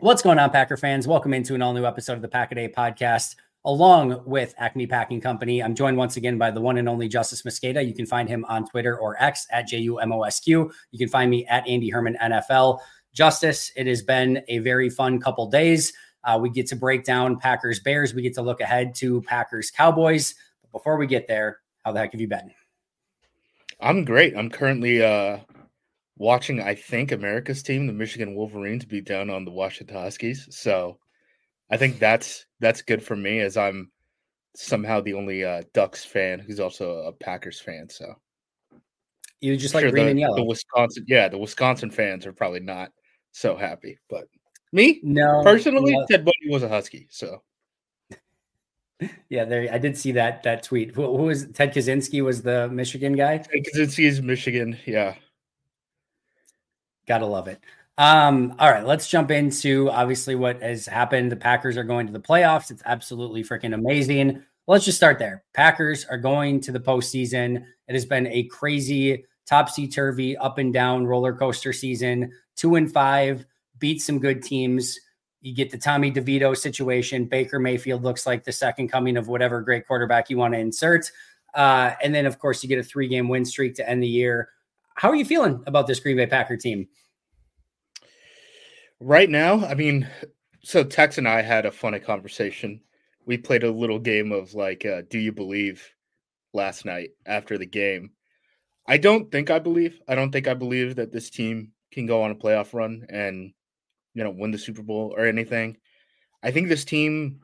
What's going on, Packer fans? Welcome into an all-new episode of the Pack a Day podcast, along with Acme Packing Company. I'm joined once again by the one and only Justice Mosqueda. You can find him on Twitter or X at JUMOSQ. You can find me at Andy Herman NFL. Justice, it has been a very fun couple days. We get to break down Packers Bears. We get to look ahead to Packers Cowboys. But before we get there, how the heck have you been? I'm great. I'm currently watching, I think, America's team, the Michigan Wolverines, beat down on the Washington Huskies. So I think that's good for me, as I'm somehow the only Ducks fan who's also a Packers fan. So You just like green and yellow. The Wisconsin fans are probably not so happy. But me, personally, no. Ted Bundy was a Husky. So yeah, I did see that tweet. Who was Ted Kaczynski? Was the Michigan guy? Ted Kaczynski is Michigan. Yeah. Gotta love it. All right, let's jump into obviously what has happened. The Packers are going to the playoffs. It's absolutely freaking amazing. Let's just start there. Packers are going to the postseason. It has been a crazy topsy-turvy, up and down roller coaster season. 2-5, beat some good teams. You get the Tommy DeVito situation. Baker Mayfield looks like the second coming of whatever great quarterback you want to insert. And then, of course, you get a 3-game win streak to end the year. How are you feeling about this Green Bay Packer team? Right now, I mean, so Tex and I had a funny conversation. We played a little game of do you believe last night after the game. I don't think I believe that this team can go on a playoff run and, win the Super Bowl or anything. I think this team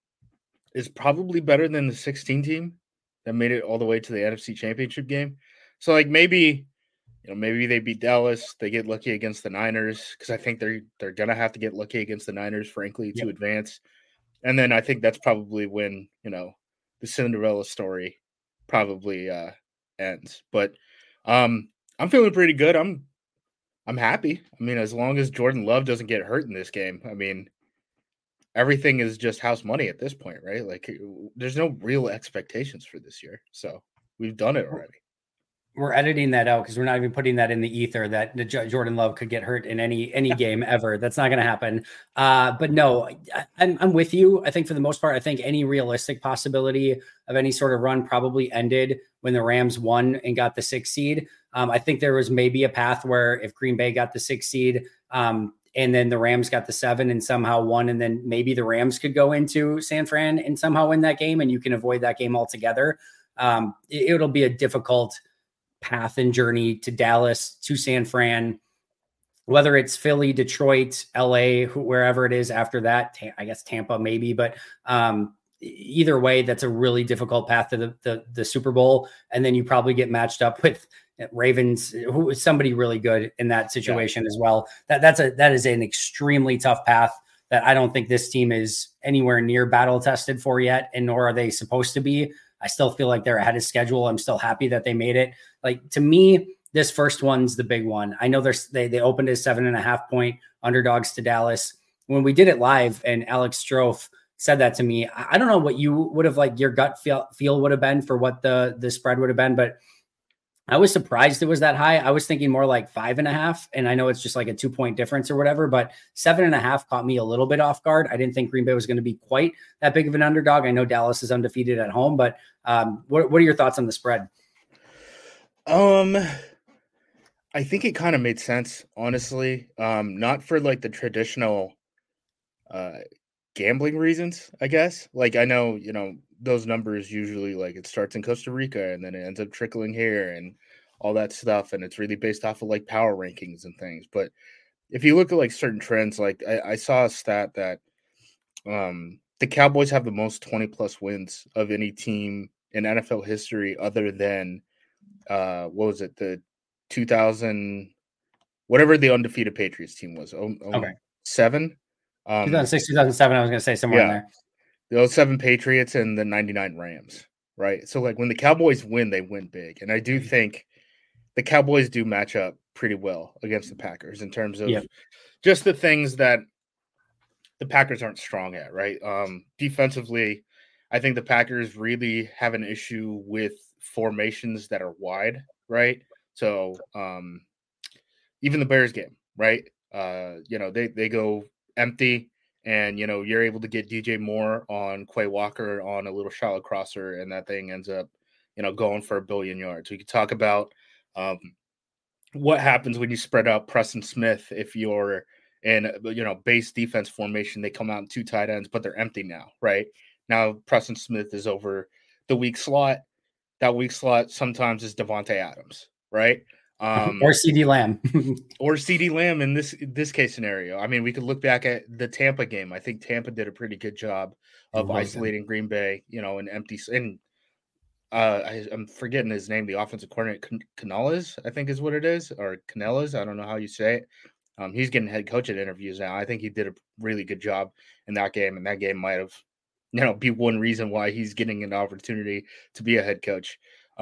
is probably better than the 16 team that made it all the way to the NFC Championship game. So maybe they beat Dallas. They get lucky against the Niners, because I think they're going to have to get lucky against the Niners, frankly, to advance. And then I think that's probably when, the Cinderella story probably ends. But I'm feeling pretty good. I'm happy. I mean, as long as Jordan Love doesn't get hurt in this game, I mean, everything is just house money at this point, right? There's no real expectations for this year. So we've done it already. We're editing that out because we're not even putting that in the ether that Jordan Love could get hurt in any game ever. That's not going to happen. But no, I'm with you. I think for the most part, I think any realistic possibility of any sort of run probably ended when the Rams won and got the 6th seed. I think there was maybe a path where if Green Bay got the 6th seed, and then the Rams got the 7 and somehow won, and then maybe the Rams could go into San Fran and somehow win that game, and you can avoid that game altogether. It'll be a difficult path and journey to Dallas, to San Fran, whether it's Philly, Detroit, LA, wherever it is after that. I guess Tampa maybe, but either way, that's a really difficult path to the Super Bowl. And then you probably get matched up with Ravens, who is somebody really good in that situation as well. That is an extremely tough path that I don't think this team is anywhere near battle tested for yet, and nor are they supposed to be. I still feel like they're ahead of schedule. I'm still happy that they made it. To me, this first one's the big one. I know they opened as 7.5-point underdogs to Dallas. When we did it live and Alex Strofe said that to me, I don't know what you would have your gut feel would have been for what the spread would have been, but I was surprised it was that high. I was thinking more like 5.5. And I know it's just like a 2-point difference or whatever, but 7.5 caught me a little bit off guard. I didn't think Green Bay was going to be quite that big of an underdog. I know Dallas is undefeated at home, but what are your thoughts on the spread? I think it kind of made sense, honestly. Not for the traditional gambling reasons, I guess. I know, those numbers usually it starts in Costa Rica and then it ends up trickling here and all that stuff, and it's really based off of power rankings and things. But if you look at certain trends, I saw a stat that the Cowboys have the most 20+ wins of any team in NFL history other than what was it, the 2000 whatever the undefeated Patriots team was. Okay. 7 2006, 2007, I was going to say somewhere in there. The 07 Patriots and the 99 Rams, right? So when the Cowboys win, they win big. And I do think the Cowboys do match up pretty well against the Packers in terms of just the things that the Packers aren't strong at, right? Defensively, I think the Packers really have an issue with formations that are wide, right? So even the Bears game, right? They go empty, and you're able to get DJ Moore on Quay Walker on a little shallow crosser, and that thing ends up going for 1 billion yards. We could talk about what happens when you spread out Preston Smith if you're in base defense formation. They come out in 2 tight ends, but they're empty now, right? Now Preston Smith is over the weak slot. That weak slot sometimes is Devontae Adams, right? Or CeeDee Lamb. Or CeeDee Lamb in this case scenario. I mean, we could look back at the Tampa game. I think Tampa did a pretty good job of isolating Green Bay, in empty. And I'm forgetting his name, the offensive coordinator, Canales, I think is what it is, or Canales. I don't know how you say it. He's getting head coach at interviews now. I think he did a really good job in that game, and that game might have, be one reason why he's getting an opportunity to be a head coach.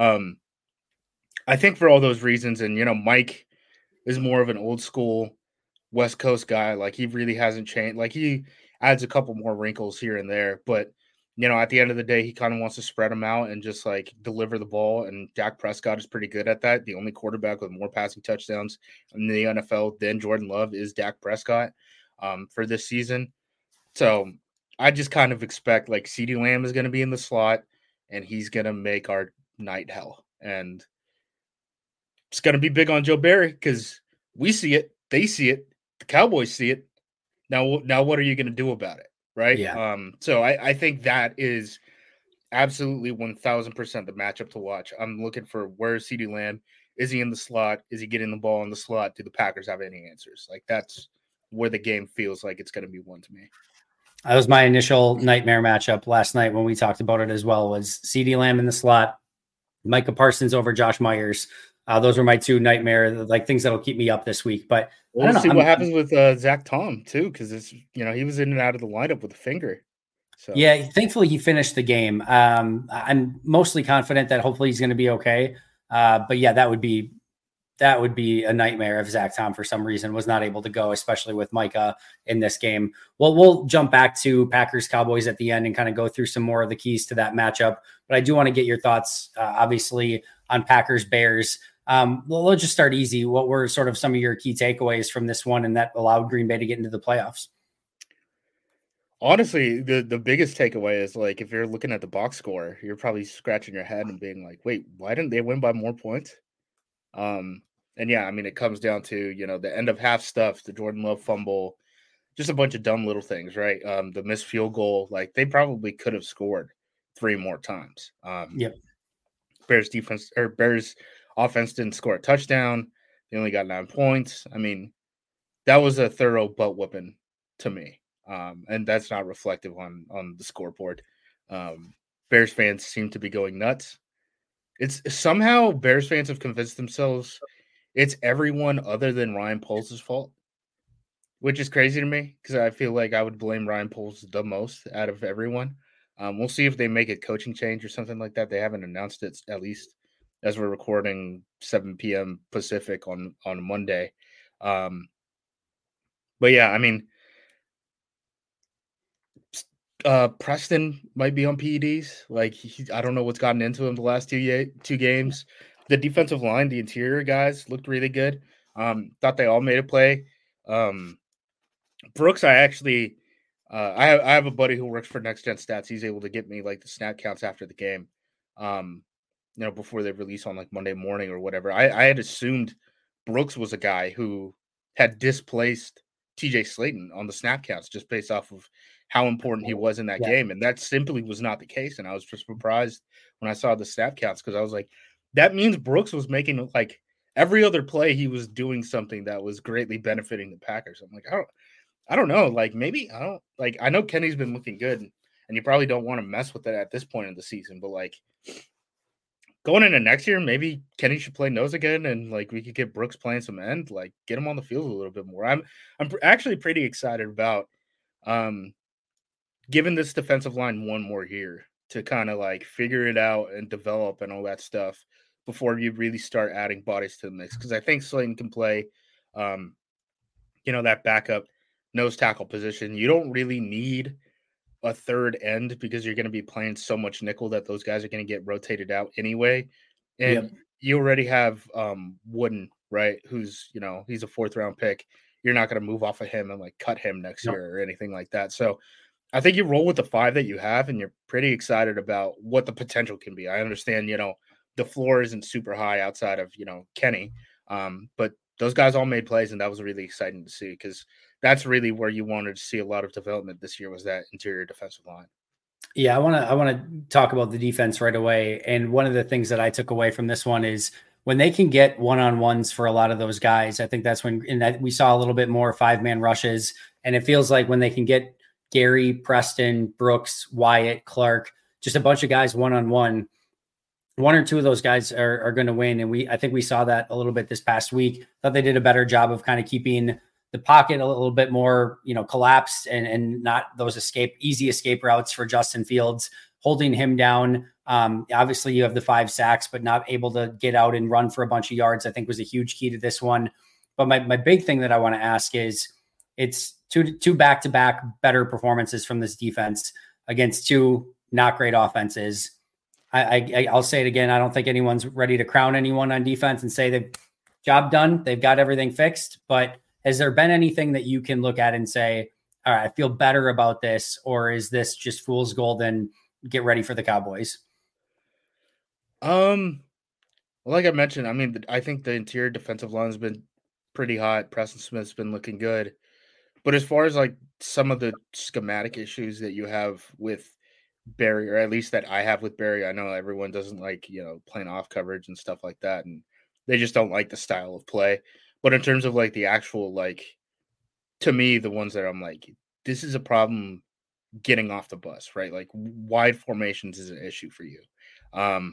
I think for all those reasons, and Mike is more of an old school West Coast guy. Like, he really hasn't changed. Like, he adds a couple more wrinkles here and there, but at the end of the day, he kind of wants to spread them out and just like deliver the ball. And Dak Prescott is pretty good at that. The only quarterback with more passing touchdowns in the NFL than Jordan Love is Dak Prescott for this season. So I just kind of expect like CeeDee Lamb is going to be in the slot, and he's going to make our night hell. And it's going to be big on Joe Barry because we see it, they see it, the Cowboys see it. Now what are you going to do about it, right? Yeah. So I think that is absolutely 1,000% the matchup to watch. I'm looking for where is CeeDee Lamb? Is he in the slot? Is he getting the ball in the slot? Do the Packers have any answers? Like, that's where the game feels like it's going to be won to me. That was my initial nightmare matchup last night when we talked about it as well, was CeeDee Lamb in the slot, Micah Parsons over Josh Myers. Those were my 2 nightmare, like, things that'll keep me up this week. But we'll see what happens with Zach Tom too, because it's he was in and out of the lineup with a finger. So yeah, thankfully he finished the game. I'm mostly confident that hopefully he's going to be okay. But yeah, that would be a nightmare if Zach Tom for some reason was not able to go, especially with Micah in this game. Well, we'll jump back to Packers Cowboys at the end and kind of go through some more of the keys to that matchup. But I do want to get your thoughts, obviously, on Packers Bears. Let's just start easy. What were sort of some of your key takeaways from this one and that allowed Green Bay to get into the playoffs? Honestly, the biggest takeaway is, like, if you're looking at the box score, you're probably scratching your head and being like, wait, why didn't they win by more points? And yeah, I mean, it comes down to, the end of half stuff, the Jordan Love fumble, just a bunch of dumb little things, right? The missed field goal, like, they probably could have scored 3 more times. Yep. Bears offense didn't score a touchdown. They only got 9 points. I mean, that was a thorough butt whooping to me. And that's not reflective on the scoreboard. Bears fans seem to be going nuts. It's somehow Bears fans have convinced themselves it's everyone other than Ryan Poles' fault, which is crazy to me because I feel like I would blame Ryan Poles the most out of everyone. We'll see if they make a coaching change or something like that. They haven't announced it, at least as we're recording 7 p.m. Pacific on Monday. But yeah, I mean, Preston might be on PEDs. Like, I don't know what's gotten into him the last two games. The defensive line, the interior guys looked really good. Thought they all made a play. Brooks, I actually, I have a buddy who works for Next Gen Stats. He's able to get me like the snap counts after the game, before they release on like Monday morning or whatever. I had assumed Brooks was a guy who had displaced TJ Slayton on the snap counts just based off of how important he was in that game. And that simply was not the case. And I was just surprised when I saw the snap counts because I was like, that means Brooks was making like every other play. He was doing something that was greatly benefiting the Packers. I'm like, I don't know. Like, maybe I know Kenny's been looking good and you probably don't want to mess with it at this point in the season, but like going into next year, maybe Kenny should play nose again, and like we could get Brooks playing some end, like get him on the field a little bit more. I'm actually pretty excited about giving this defensive line one more year to kind of like figure it out and develop and all that stuff before you really start adding bodies to the mix. Because I think Slayton can play, that backup nose tackle position. You don't really need a third end because you're going to be playing so much nickel that those guys are going to get rotated out anyway. And you already have Wooden, right? Who's, he's a 4th round pick. you're not going to move off of him and like cut him next Nope. year or anything like that. So I think you roll with the 5 that you have, and you're pretty excited about what the potential can be. I understand, the floor isn't super high outside of, Kenny, but those guys all made plays, and that was really exciting to see because that's really where you wanted to see a lot of development this year was that interior defensive line. Yeah, I want to talk about the defense right away. And one of the things that I took away from this one is when they can get one-on-ones for a lot of those guys. I think that's when that we saw a little bit more 5-man rushes, and it feels like when they can get Gary, Preston, Brooks, Wyatt, Clark, just a bunch of guys one-on-one, one or two of those guys are going to win. And I think we saw that a little bit this past week. Thought they did a better job of kind of keeping the pocket a little bit more, collapsed and not those easy escape routes for Justin Fields, holding him down. Obviously you have the 5 sacks, but not able to get out and run for a bunch of yards, I think was a huge key to this one. But my big thing that I want to ask is it's two back-to-back better performances from this defense against 2 not great offenses. I'll say it again. I don't think anyone's ready to crown anyone on defense and say they've job done. They've got everything fixed, but has there been anything that you can look at and say, all right, I feel better about this, or is this just fool's gold and get ready for the Cowboys? Well, like I mentioned, I mean, I think the interior defensive line has been pretty hot. Preston Smith's been looking good. But as far as like some of the schematic issues that you have with Barry, or at least that I have with Barry, I know everyone doesn't like, playing off coverage and stuff like that. And they just don't like the style of play. But in terms of like the actual, like, to me, the ones that I'm like, this is a problem getting off the bus, right? Like wide formations is an issue for you. I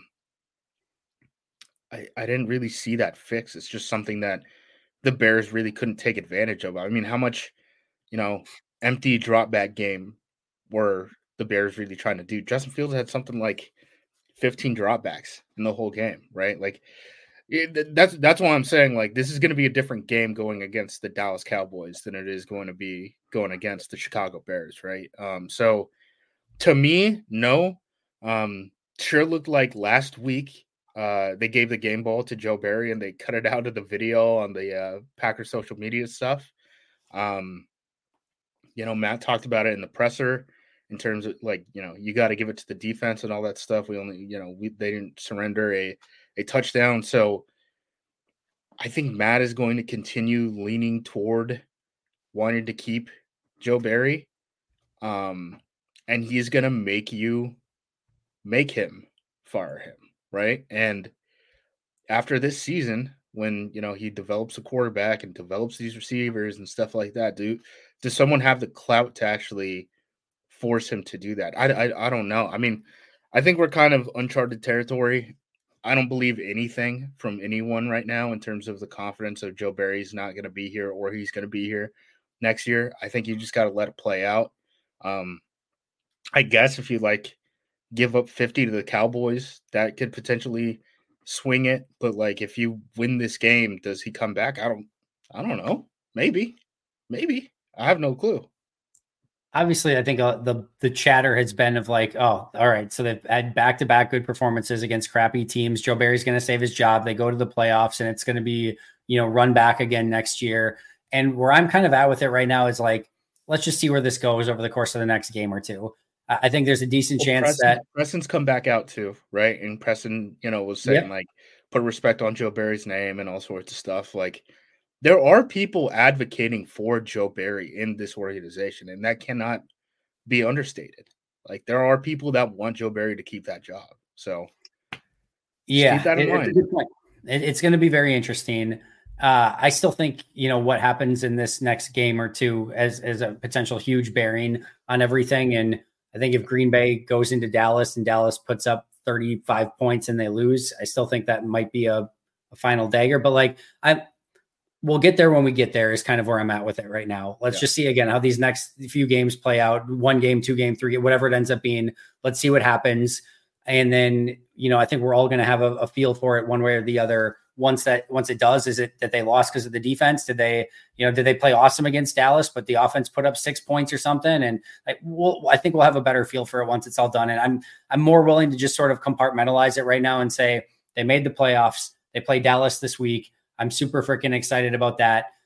didn't really see that fix. It's just something that the Bears really couldn't take advantage of. I mean, how much, empty drop back game were the Bears really trying to do? Justin Fields had something like 15 dropbacks in the whole game, right? Like that's why I'm saying like this is going to be a different game going against the Dallas Cowboys than it is going to be going against the Chicago Bears, right? So to me, no. Sure looked like last week they gave the game ball to Joe Barry and they cut it out of the video on the Packers social media stuff. Matt talked about it in the presser in terms of like, you got to give it to the defense and all that stuff. We only, they didn't surrender a touchdown. So I think Matt is going to continue leaning toward wanting to keep Joe Barry. And he's going to make him fire him. Right. And after this season, when, he develops a quarterback and develops these receivers and stuff like that, does someone have the clout to actually force him to do that? I don't know. I mean, I think we're kind of uncharted territory. I don't believe anything from anyone right now in terms of the confidence of Joe Barry's not going to be here or he's going to be here next year. I think you just got to let it play out. I guess if you like give up 50 to the Cowboys, that could potentially swing it. But like, if you win this game, does he come back? I don't know. Maybe. I have no clue. Obviously, I think the chatter has been of like, oh, all right, so they've had back-to-back good performances against crappy teams. Joe Barry's going to save his job. They go to the playoffs, and it's going to be, run back again next year. And where I'm kind of at with it right now is like, let's just see where this goes over the course of the next game or two. I think there's a decent chance that Preston's come back out too, right? And Preston, was saying like, put respect on Joe Barry's name and all sorts of stuff. Like, there are people advocating for Joe Barry in this organization, and that cannot be understated. Like, there are people that want Joe Barry to keep that job. So, keep that in mind. It's a good point. It's going to be very interesting. I still think, what happens in this next game or two as a potential huge bearing on everything. And I think if Green Bay goes into Dallas and Dallas puts up 35 points and they lose, I still think that might be a final dagger. But like, we'll get there when we get there is kind of where I'm at with it right now. Let's just see again how these next few games play out. 1 game, 2 game, 3 game, whatever it ends up being. Let's see what happens. And then, I think we're all going to have a feel for it one way or the other. Once it does, is it that they lost because of the defense? Did they play awesome against Dallas, but the offense put up 6 points or something? And I think we'll have a better feel for it once it's all done. And I'm more willing to just sort of compartmentalize it right now and say they made the playoffs. They play Dallas this week. I'm super freaking excited about that.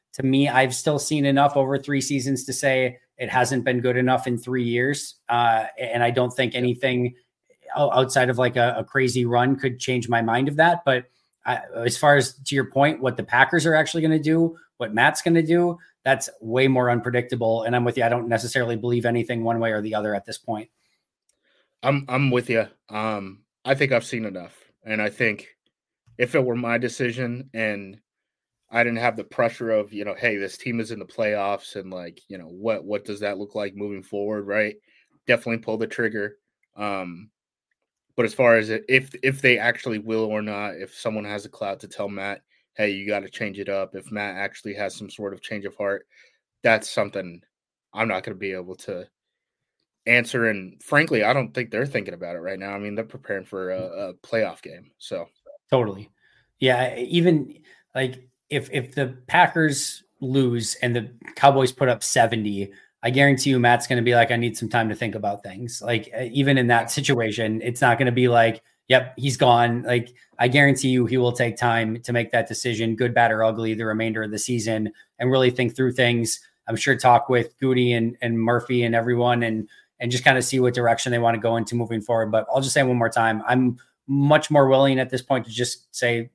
To me, I've still seen enough over 3 seasons to say it hasn't been good enough in 3 years. And I don't think anything outside of like a crazy run could change my mind of that. But as far as to your point, what the Packers are actually going to do, what Matt's going to do, that's way more unpredictable. And I'm with you. I don't necessarily believe anything one way or the other at this point. I'm with you. I think I've seen enough. And I think if it were my decision and I didn't have the pressure of, hey, this team is in the playoffs and like, what does that look like moving forward, right? Definitely pull the trigger. But as far as if they actually will or not, if someone has a clout to tell Matt, hey, you got to change it up. If Matt actually has some sort of change of heart, that's something I'm not going to be able to answer. And frankly, I don't think they're thinking about it right now. I mean, they're preparing for a playoff game. So totally. Yeah. Even like if the Packers lose and the Cowboys put up 70, I guarantee you Matt's going to be like, I need some time to think about things. Like even in that situation, it's not going to be like, yep, he's gone. Like I guarantee you he will take time to make that decision, good, bad, or ugly, the remainder of the season and really think through things. I'm sure talk with Goody and Murphy and everyone and just kind of see what direction they want to go into moving forward. But I'll just say one more time, I'm much more willing at this point to just say,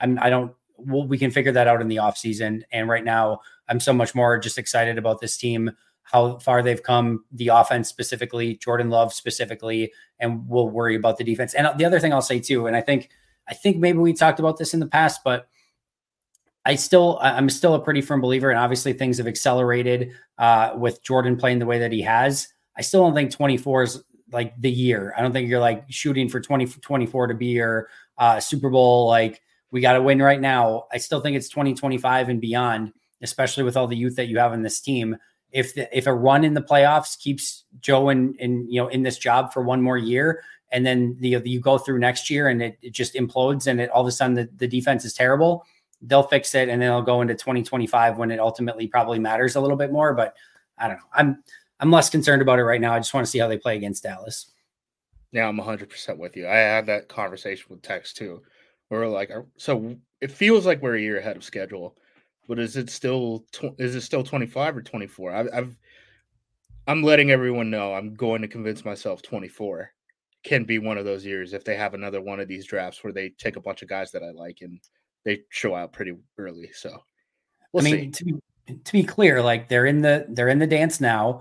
we can figure that out in the off season. And right now I'm so much more just excited about this team, how far they've come, the offense specifically, Jordan Love specifically, and we'll worry about the defense. And the other thing I'll say too, and I think maybe we talked about this in the past, but I'm still a pretty firm believer. And obviously things have accelerated with Jordan playing the way that he has. I still don't think 24 is like the year. I don't think you're like shooting for 2024 to be your Super Bowl. Like we got to win right now. I still think it's 2025 and beyond, especially with all the youth that you have in this team. If a run in the playoffs keeps Joe in this job for one more year, and then you go through next year and it just implodes and all of a sudden the defense is terrible, they'll fix it and then they'll go into 2025 when it ultimately probably matters a little bit more. But I don't know. I'm less concerned about it right now. I just want to see how they play against Dallas. Yeah, I'm 100% with you. I had that conversation with Tex too. We're like, so it feels like we're a year ahead of schedule. But is it still 25 or 24? I'm letting everyone know I'm going to convince myself 24 can be one of those years if they have another one of these drafts where they take a bunch of guys that I like and they show out pretty early. So we'll see. To be clear, like they're in the dance now.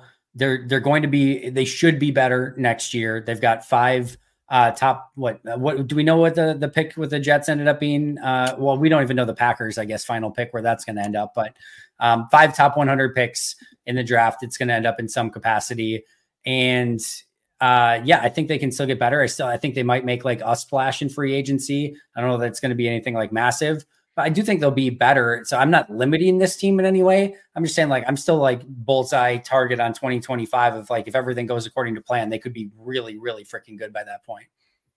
They should be better next year. They've got 5 top, what do we know what the pick with the Jets ended up being? Well, we don't even know the Packers, I guess, final pick where that's going to end up, but 5 top 100 picks in the draft. It's going to end up in some capacity. And I think they can still get better. I think they might make like a splash in free agency. I don't know that it's going to be anything like massive, but I do think they'll be better. So I'm not limiting this team in any way. I'm just saying like, I'm still like bullseye target on 2025 of like, if everything goes according to plan, they could be really, really freaking good by that point.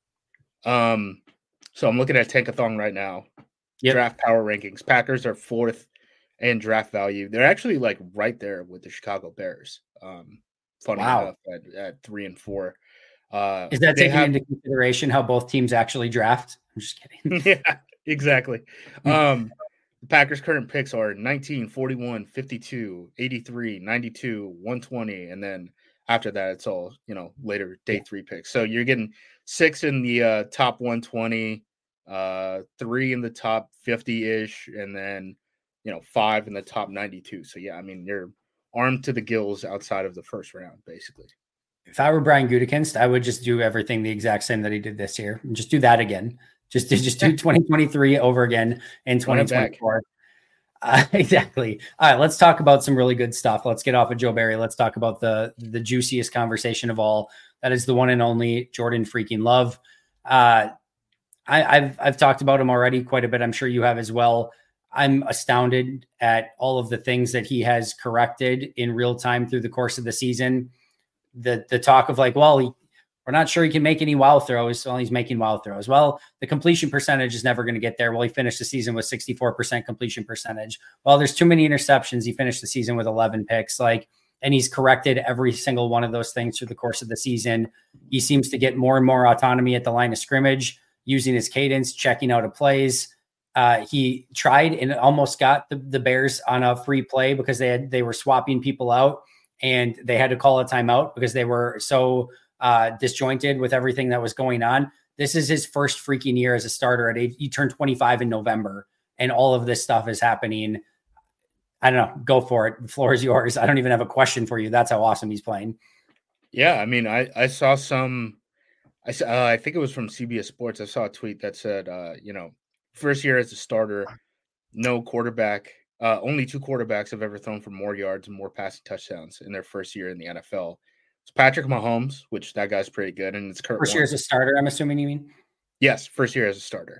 So I'm looking at Tankathon right now. Yep. Draft power rankings. Packers are 4th in draft value. They're actually like right there with the Chicago Bears. Funny enough at 3 and 4. Is that taking into consideration how both teams actually draft? I'm just kidding. Yeah. Exactly. The Packers' current picks are 19, 41, 52, 83, 92, 120. And then after that, it's all, later day 3 picks. So you're getting 6 in the top 120, 3 in the top 50-ish, and then, 5 in the top 92. So, yeah, I mean, you're armed to the gills outside of the first round, basically. If I were Brian Gutekunst, I would just do everything the exact same that he did this year and just do that again. Just do 2023 over again in 2024. Exactly. All right, let's talk about some really good stuff. Let's get off of Joe Barry. Let's talk about the juiciest conversation of all. That is the one and only Jordan freaking Love. I've talked about him already quite a bit. I'm sure you have as well. I'm astounded at all of the things that he has corrected in real time through the course of the season. The talk of like, well, we're not sure he can make any wild throws. Well, he's making wild throws. Well, the completion percentage is never going to get there. Well, he finished the season with 64% completion percentage. Well, there's too many interceptions. He finished the season with 11 picks. And he's corrected every single one of those things through the course of the season. He seems to get more and more autonomy at the line of scrimmage, using his cadence, checking out of plays. He tried and almost got the Bears on a free play because they were swapping people out and they had to call a timeout because they were so disjointed with everything that was going on. This is his first freaking year as a starter. He turned 25 in November, and all of this stuff is happening. I don't know. Go for it. The floor is yours. I don't even have a question for you. That's how awesome he's playing. Yeah, I mean, I saw some. I think it was from CBS Sports. I saw a tweet that said, first year as a starter, no quarterback, only 2 quarterbacks have ever thrown for more yards and more passing touchdowns in their first year in the NFL. It's Patrick Mahomes, which that guy's pretty good, and it's Kurt First Warner. year as a starter, I'm assuming you mean? Yes, first year as a starter.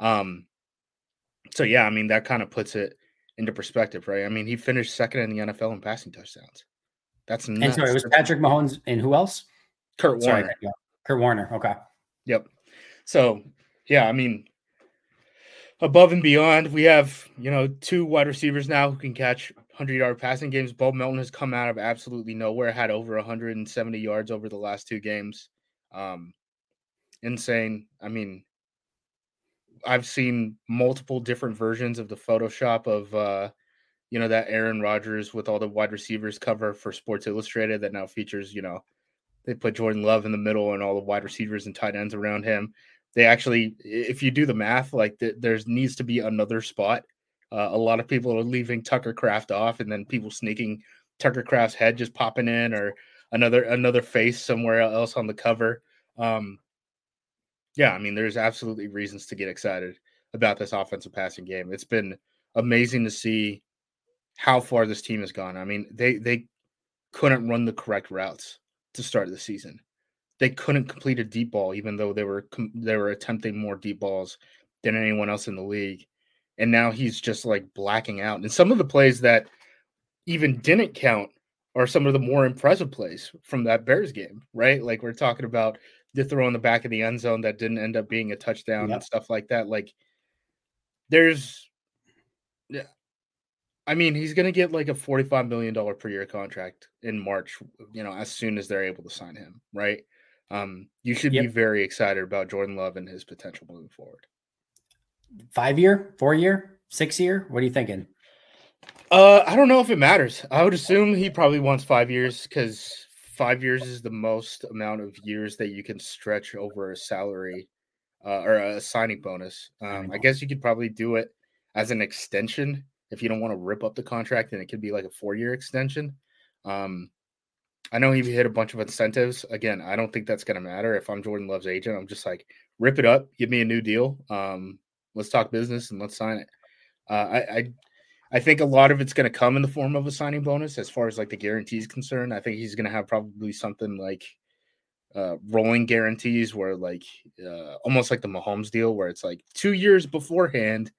So yeah, I mean that kind of puts it into perspective, right? I mean, he finished second in the NFL in passing touchdowns. That's nuts. And so it was Patrick Mahomes and who else? Kurt Warner. Kurt Warner. Okay. Yep. So yeah, I mean, above and beyond, we have 2 wide receivers now who can catch 100-yard passing games. Bo Melton has come out of absolutely nowhere, had over 170 yards over the last 2 games. Insane. I mean, I've seen multiple different versions of the Photoshop of that Aaron Rodgers with all the wide receivers cover for Sports Illustrated that now features, they put Jordan Love in the middle and all the wide receivers and tight ends around him. They actually, if you do the math, like there needs to be another spot. A lot of people are leaving Tucker Kraft off, and then people sneaking Tucker Kraft's head just popping in, or another face somewhere else on the cover. Yeah, I mean, there's absolutely reasons to get excited about this offensive passing game. It's been amazing to see how far this team has gone. I mean, they couldn't run the correct routes to start the season. They couldn't complete a deep ball, even though they were attempting more deep balls than anyone else in the league. And now he's just like blacking out. And some of the plays that even didn't count are some of the more impressive plays from that Bears game, right? Like we're talking about the throw in the back of the end zone that didn't end up being a touchdown and stuff like that. Like he's going to get like a $45 million per year contract in March, as soon as they're able to sign him, right? You should be very excited about Jordan Love and his potential moving forward. 5-year, 4-year, 6-year? What are you thinking? I don't know if it matters. I would assume he probably wants 5 years because 5 years is the most amount of years that you can stretch over a salary or a signing bonus. I guess you could probably do it as an extension if you don't want to rip up the contract, and it could be like a 4-year extension. I know he hit a bunch of incentives. Again, I don't think that's going to matter. If I'm Jordan Love's agent, I'm just like, rip it up, give me a new deal. Let's talk business and let's sign it. I think a lot of it's going to come in the form of a signing bonus as far as like the guarantee is concerned. I think he's going to have probably something like rolling guarantees where like almost like the Mahomes deal where it's like 2 years beforehand,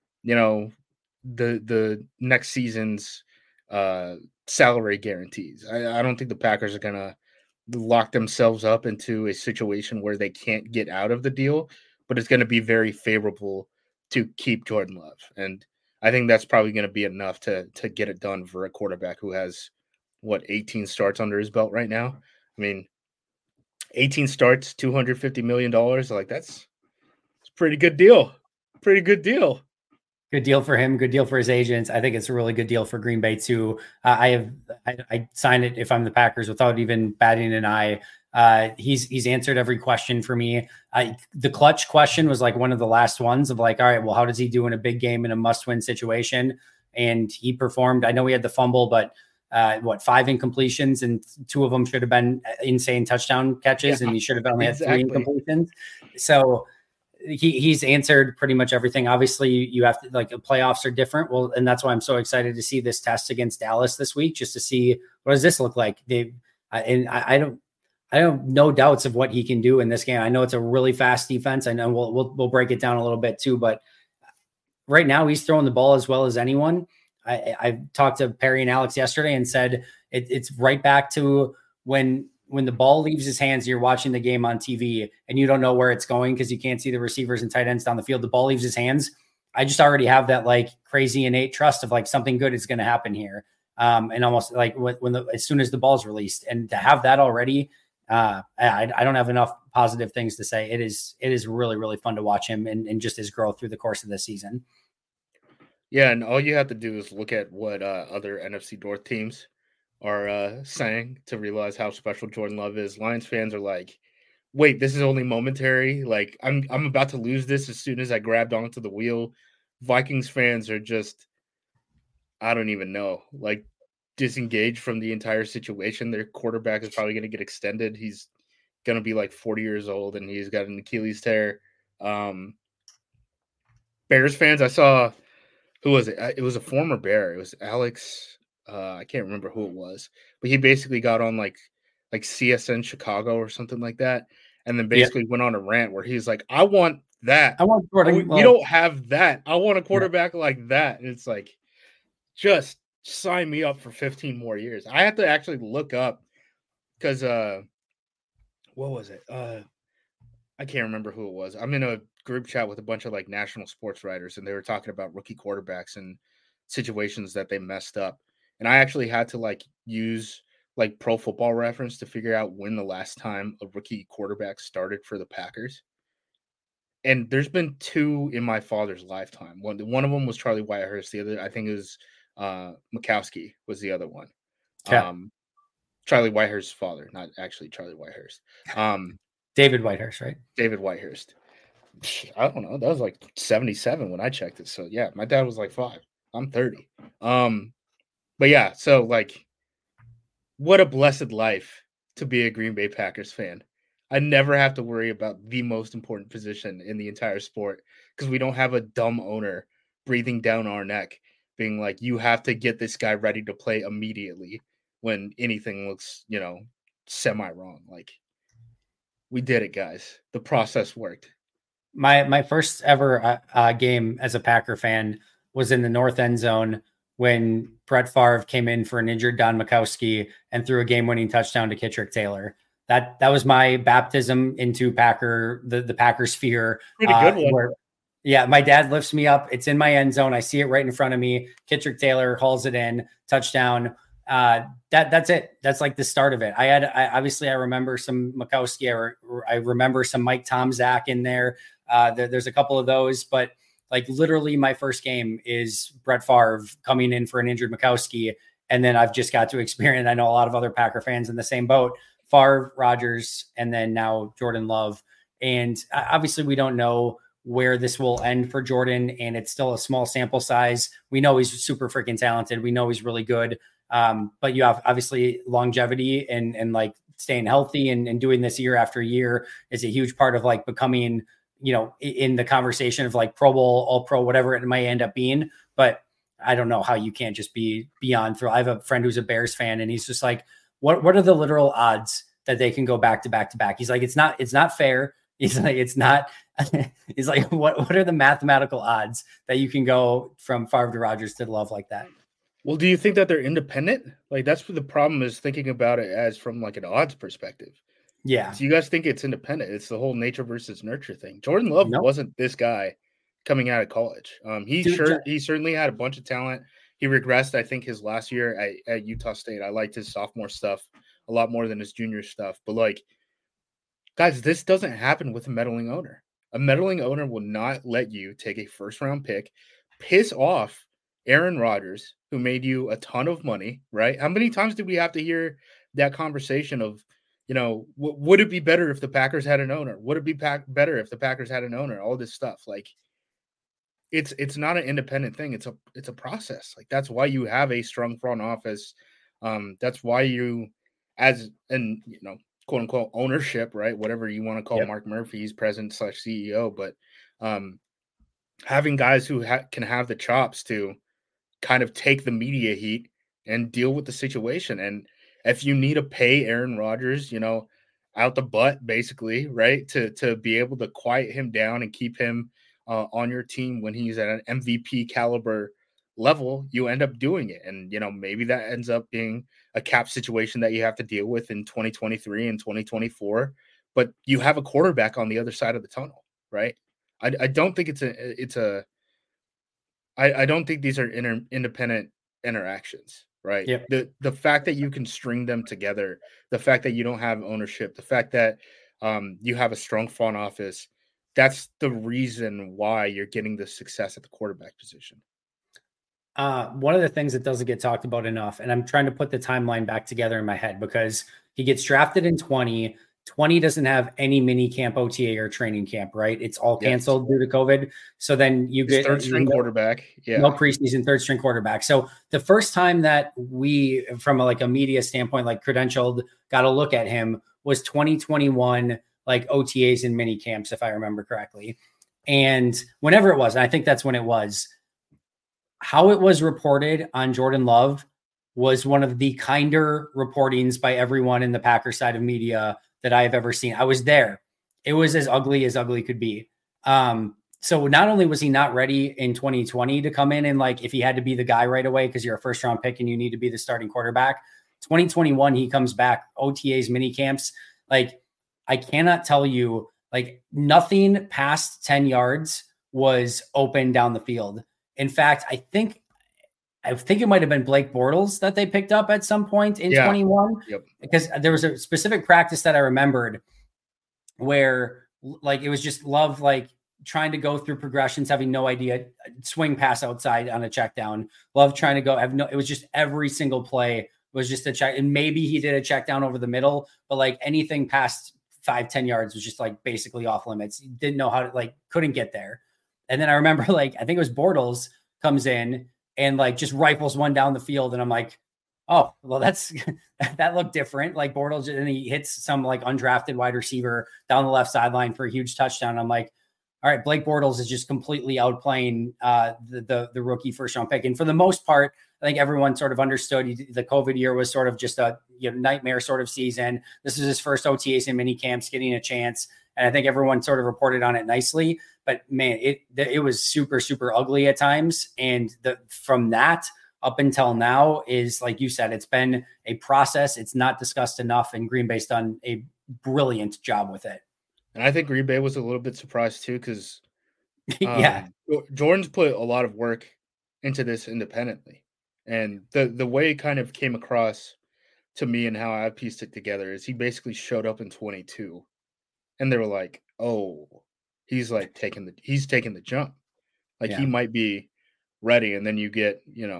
the next season's salary guarantees. I don't think the Packers are going to lock themselves up into a situation where they can't get out of the deal, but it's going to be very favorable to keep Jordan Love. And I think that's probably going to be enough to get it done for a quarterback who has 18 starts under his belt right now. I mean, 18 starts, $250 million. Like it's a pretty good deal. Pretty good deal. Good deal for him. Good deal for his agents. I think it's a really good deal for Green Bay too. I sign it if I'm the Packers without even batting an eye. He's answered every question for me. The clutch question was like one of the last ones of like, all right, well, how does he do in a big game in a must-win situation? And he performed. I know he had the fumble, but 5 incompletions, and 2 of them should have been insane touchdown catches, and he should have only had 3 incompletions. So he's answered pretty much everything. Obviously, you have to like playoffs are different. Well, and that's why I'm so excited to see this test against Dallas this week, just to see what does this look like. I don't have no doubts of what he can do in this game. I know it's a really fast defense. I know we'll break it down a little bit too, but right now he's throwing the ball as well as anyone. I talked to Perry and Alex yesterday and said it's right back to when the ball leaves his hands, you're watching the game on TV and you don't know where it's going because you can't see the receivers and tight ends down the field. The ball leaves his hands. I just already have that like crazy innate trust of like something good is going to happen here. And almost like as soon as the ball's released, and to have that already, I don't have enough positive things to say. It is really, really fun to watch him and just his growth through the course of the season. Yeah, and all you have to do is look at what other NFC North teams are saying to realize how special Jordan Love is. Lions fans are like, "Wait, this is only momentary. Like, I'm about to lose this as soon as I grabbed onto the wheel." Vikings fans are just, I don't even know, like disengaged from the entire situation. Their quarterback is probably going to get extended. He's going to be like 40 years old, and he's got an Achilles tear. Bears fans, I saw. Who was it? It was a former Bear. It was Alex. I can't remember who it was, but he basically got on like CSN Chicago or something like that, and then basically went on a rant where he's like, "I want that. I want Jordan. We don't have that. I want a quarterback like that." And it's like, just sign me up for 15 more years. I have to actually look up because what was it? I can't remember who it was. I'm in a group chat with a bunch of like national sports writers, and they were talking about rookie quarterbacks and situations that they messed up. And I actually had to like use like Pro Football Reference to figure out when the last time a rookie quarterback started for the Packers. And there's been two in my father's lifetime. One of them was Charlie Whitehurst. The other, I think, is Mikowski was the other one. Yeah. Charlie Whitehurst's father, not actually Charlie Whitehurst. David Whitehurst, right? David Whitehurst. I don't know. That was like 77 when I checked it. So yeah, my dad was like 5. I'm 30. But yeah, so like, what a blessed life to be a Green Bay Packers fan. I never have to worry about the most important position in the entire sport because we don't have a dumb owner breathing down our neck, being like, you have to get this guy ready to play immediately when anything looks, semi wrong. Like, we did it, guys. The process worked. My first ever game as a Packer fan was in the north end zone when Brett Favre came in for an injured Don Mikowski and threw a game-winning touchdown to Kittrick Taylor. That was my baptism into the Packer sphere. Pretty good one. Yeah, my dad lifts me up. It's in my end zone. I see it right in front of me. Kittrick Taylor hauls it in, touchdown. That's it. That's like the start of it. I remember some Mikowski. I remember some Mike Tomczak in there. There's a couple of those, but like literally my first game is Brett Favre coming in for an injured Mikowski. And then I've just got to experience, I know a lot of other Packer fans in the same boat, Favre, Rodgers, and then now Jordan Love. And obviously we don't know where this will end for Jordan, and it's still a small sample size. We know he's super freaking talented. We know he's really good. But you have obviously longevity and like staying healthy and doing this year after year is a huge part of like becoming, in the conversation of like Pro Bowl, All Pro, whatever it might end up being. But I don't know how you can't just be beyond thrill. I have a friend who's a Bears fan, and he's just like, what are the literal odds that they can go back to back to back? He's like, it's not fair. He's like, it's not. He's like, what are the mathematical odds that you can go from Favre to Rodgers to Love like that? Well, do you think that they're independent? Like, that's what the problem is, thinking about it as from like an odds perspective. Yeah. So you guys think it's independent. It's the whole nature versus nurture thing. Jordan Love wasn't this guy coming out of college. He certainly had a bunch of talent. He regressed, I think, his last year at Utah State. I liked his sophomore stuff a lot more than his junior stuff. But like, guys, this doesn't happen with a meddling owner. A meddling owner will not let you take a first-round pick, piss off Aaron Rodgers, who made you a ton of money, right? How many times did we have to hear that conversation of, would it be better if the Packers had an owner? Would it be better if the Packers had an owner? All this stuff. Like, it's not an independent thing. It's a process. Like, that's why you have a strong front office. That's why you, as an, quote unquote ownership, right? Whatever you want to call Mark Murphy's president/CEO, but having guys who can have the chops to kind of take the media heat and deal with the situation. And if you need to pay Aaron Rodgers, out the butt, basically, right, to be able to quiet him down and keep him on your team when he's at an MVP caliber level, you end up doing it. And, maybe that ends up being a cap situation that you have to deal with in 2023 and 2024, but you have a quarterback on the other side of the tunnel, right? I don't think I don't think these are independent interactions, right? Yep. The fact that you can string them together, the fact that you don't have ownership, the fact that You have a strong front office. That's the reason why you're getting the success at the quarterback position. One of the things that doesn't get talked about enough, and I'm trying to put the timeline back together in my head because he gets drafted in 20. 20 doesn't have any mini camp OTA or training camp, right? It's all canceled due to COVID. So then you get third string quarterback. Yeah. No preseason, third string quarterback. So the first time that we, from a media standpoint, like credentialed, got a look at him was 2021, like OTAs and mini camps, if I remember correctly. And whenever it was, and I think that's when it was, how it was reported on Jordan Love was one of the kinder reportings by everyone in the Packers side of media that I have ever seen. I was there. It was as ugly could be. So not only was he not ready in 2020 to come in and like, if he had to be the guy right away, because you're a first round pick and you need to be the starting quarterback, 2021, he comes back, OTAs, mini camps. Like, I cannot tell you, like, nothing past 10 yards was open down the field. In fact, I think it might have been Blake Bortles that they picked up at some point in 21. Yep. Because there was a specific practice that I remembered where like it was just Love like trying to go through progressions, having no idea, swing pass outside on a check down. Love trying to go, it was just every single play was just a check. And maybe he did a check down over the middle, but like anything past 5-10 yards was just like basically off limits. He didn't know how to, like, couldn't get there. And then I remember, like, I think it was Bortles comes in and like just rifles one down the field. And I'm like, oh, well, that looked different. Like Bortles, and he hits some like undrafted wide receiver down the left sideline for a huge touchdown. I'm like, all right, Blake Bortles is just completely outplaying the rookie first round pick. And for the most part, I think everyone sort of understood the COVID year was sort of just a nightmare sort of season. This is his first OTAs and mini camps, getting a chance. And I think everyone sort of reported on it nicely. But man, it was super, super ugly at times. And from that up until now is, like you said, it's been a process. It's not discussed enough, and Green Bay's done a brilliant job with it. And I think Green Bay was a little bit surprised too, because yeah, Jordan's put a lot of work into this independently. And the way it kind of came across to me and how I pieced it together is he basically showed up in 22 and they were like, oh, he's taking the jump. Like he might be ready. And then you get,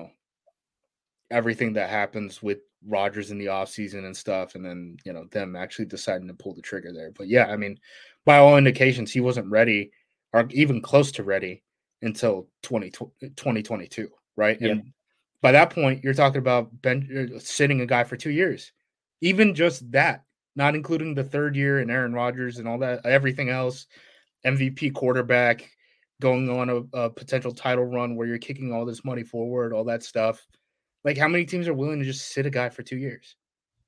everything that happens with Rodgers in the offseason and stuff. And then, them actually deciding to pull the trigger there. But yeah, I mean, by all indications, he wasn't ready or even close to ready until 2022. Right. Yep. And by that point, you're talking about sitting a guy for 2 years, even just that, not including the third year and Aaron Rodgers and all that, everything else, MVP quarterback, going on a potential title run where you're kicking all this money forward, all that stuff. Like, how many teams are willing to just sit a guy for 2 years?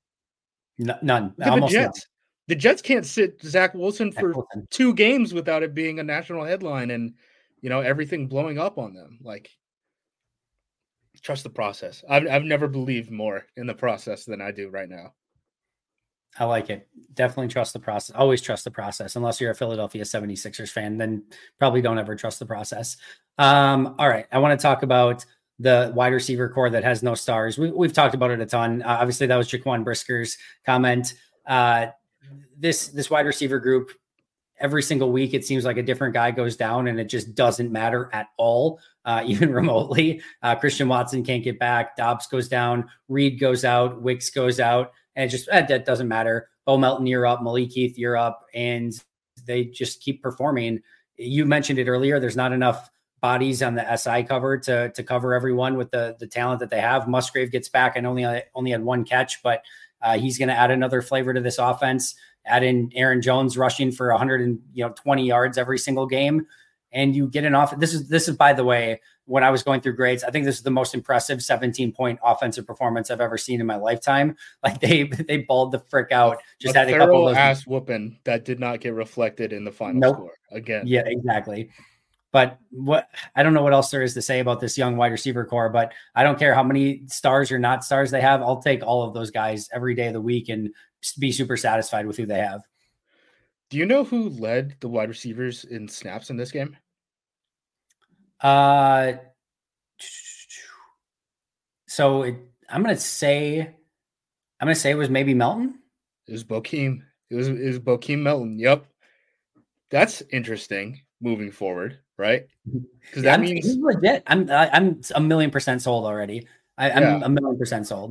None. The Jets. None. The Jets can't sit Zach Wilson for 2 games without it being a national headline and, everything blowing up on them. Like, trust the process. I've never believed more in the process than I do right now. I like it. Definitely trust the process. Always trust the process. Unless you're a Philadelphia 76ers fan, then probably don't ever trust the process. All right. I want to talk about the wide receiver core that has no stars. We've talked about it a ton. Obviously, that was Jaquan Brisker's comment. This wide receiver group, every single week, it seems like a different guy goes down, and it just doesn't matter at all, even remotely. Christian Watson can't get back. Dobbs goes down. Reed goes out. Wicks goes out. And it just, that doesn't matter. Bo Melton, you're up. Malik Heath, you're up. And they just keep performing. You mentioned it earlier. There's not enough bodies on the SI cover to cover everyone with the talent that they have. Musgrave gets back and only had one catch, but he's going to add another flavor to this offense. Add in Aaron Jones rushing for 120 yards every single game. And you get an off. This is, by the way, when I was going through grades, I think this is the most impressive 17-point offensive performance I've ever seen in my lifetime. Like they balled the frick out. Just had a couple of ass whooping that did not get reflected in the final score again. Yeah, exactly. But I don't know what else there is to say about this young wide receiver core, but I don't care how many stars or not stars they have. I'll take all of those guys every day of the week and be super satisfied with who they have. Do you know who led the wide receivers in snaps in this game? So I'm gonna say it was maybe Melton. It was Bokeem. It was Bokeem Melton. Yep. That's interesting moving forward, right? Because that He's means, legit. I'm 1,000,000% sold already. yeah. I'm 1,000,000% sold.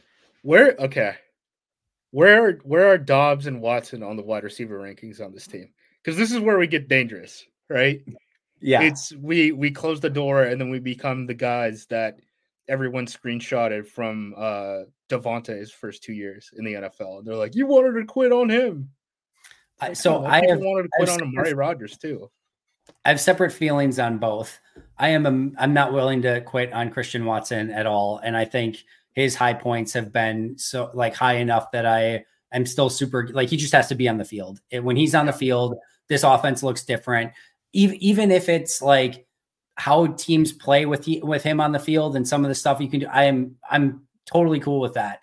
Okay. Where are Dobbs and Watson on the wide receiver rankings on this team? Because this is where we get dangerous, right? Yeah. It's we close the door and then we become the guys that everyone screenshotted from Devontae's first 2 years in the NFL. And they're like, you wanted to quit on him. So people wanted to quit on Amari Rodgers too. I have separate feelings on both. I'm not willing to quit on Christian Watson at all, and I think his high points have been so like high enough that I am still super like he just has to be on the field. When he's on the field, this offense looks different. Even if it's like how teams play with him on the field and some of the stuff you can do, I'm totally cool with that.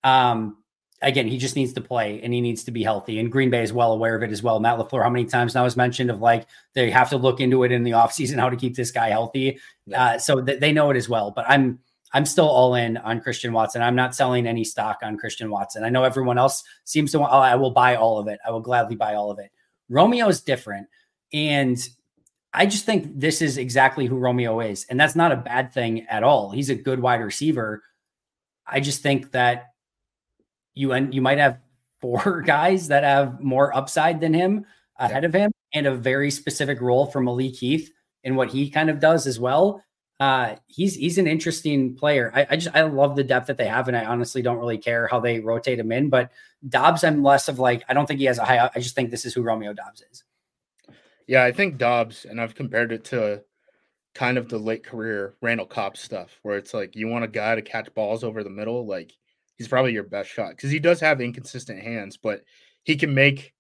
Again, he just needs to play and he needs to be healthy. And Green Bay is well aware of it as well. Matt LaFleur, how many times now has mentioned of like, they have to look into it in the offseason, how to keep this guy healthy. Yeah. So they know it as well, but I'm still all in on Christian Watson. I'm not selling any stock on Christian Watson. I know everyone else seems to want, I will buy all of it. I will gladly buy all of it. Romeo is different. And I just think this is exactly who Romeo is. And that's not a bad thing at all. He's a good wide receiver. I just think that you might have 4 guys that have more upside than him ahead of him and a very specific role for Malik Heath and what he kind of does as well. He's an interesting player. I love the depth that they have. And I honestly don't really care how they rotate him in, but Dobbs, I'm less of like, I don't think he has a high, I just think this is who Romeo Dobbs is. Yeah. I think Dobbs, and I've compared it to kind of the late career Randall Cobb stuff where it's like, you want a guy to catch balls over the middle. Like, he's probably your best shot because he does have inconsistent hands, but he can make,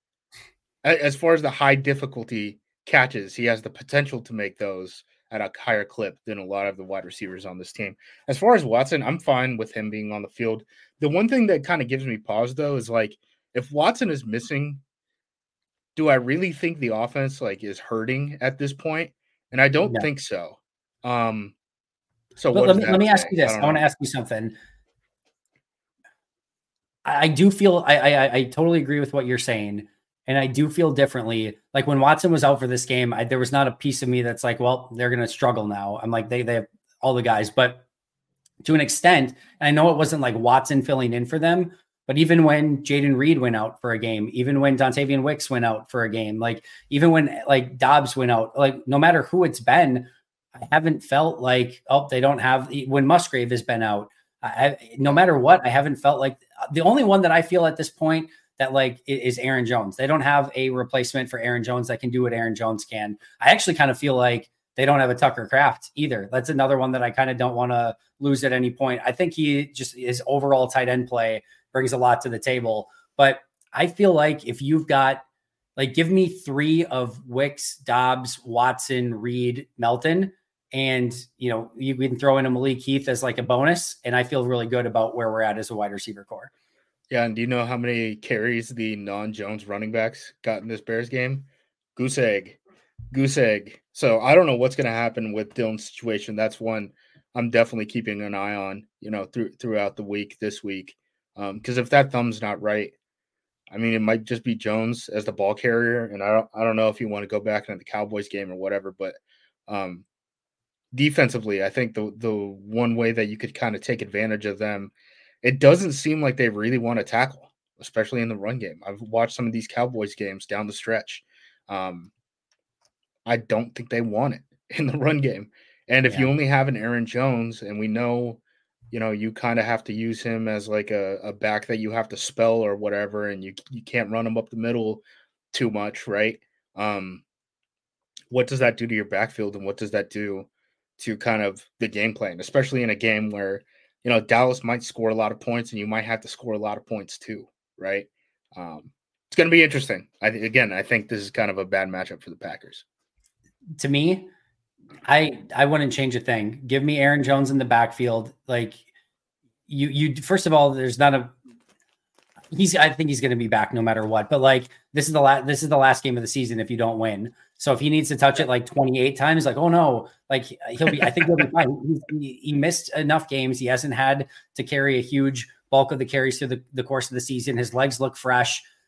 as far as the high difficulty catches, he has the potential to make those at a higher clip than a lot of the wide receivers on this team. As far as Watson, I'm fine with him being on the field. The one thing that kind of gives me pause though is like, if Watson is missing, do I really think the offense like is hurting at this point? And I don't think so. So let me ask you this. I want to ask you something. I do feel I totally agree with what you're saying. And I do feel differently. Like when Watson was out for this game, there was not a piece of me that's like, well, they're going to struggle now. I'm like, they have all the guys, but to an extent, and I know it wasn't like Watson filling in for them, but even when Jaden Reed went out for a game, even when Dontavian Wicks went out for a game, like even when like Dobbs went out, like no matter who it's been, I haven't felt like, oh, they don't have, when Musgrave has been out, no matter what, I haven't felt like the only one that I feel at this point that like is Aaron Jones. They don't have a replacement for Aaron Jones that can do what Aaron Jones can. I actually kind of feel like they don't have a Tucker Kraft either. That's another one that I kind of don't want to lose at any point. I think he just his overall tight end play brings a lot to the table. But I feel like if you've got like, give me 3 of Wicks, Dobbs, Watson, Reed, Melton, and we can throw in a Malik Heath as like a bonus. And I feel really good about where we're at as a wide receiver core. Yeah. And do you know how many carries the non-Jones running backs got in this Bears game? Goose egg. So I don't know what's going to happen with Dillon's situation. That's one I'm definitely keeping an eye on, throughout the week this week. Because if that thumb's not right, I mean, it might just be Jones as the ball carrier. And I don't know if you want to go back into the Cowboys game or whatever, but defensively, I think the one way that you could kind of take advantage of them, it doesn't seem like they really want to tackle, especially in the run game. I've watched some of these Cowboys games down the stretch. I don't think they want it in the run game. And if you only have an Aaron Jones, and we know, you kind of have to use him as like a back that you have to spell or whatever, and you can't run him up the middle too much, right? What does that do to your backfield, and what does that do to kind of the game plan, especially in a game where, Dallas might score a lot of points and you might have to score a lot of points too, right? It's going to be interesting. I think this is kind of a bad matchup for the Packers. To me, I wouldn't change a thing. Give me Aaron Jones in the backfield. Like you first of all, there's not a, I think he's going to be back no matter what, but like, this is the last game of the season if you don't win. So if he needs to touch it like 28 times, like, oh no, like I think he'll be fine. He missed enough games. He hasn't had to carry a huge bulk of the carries through the course of the season. His legs look fresh.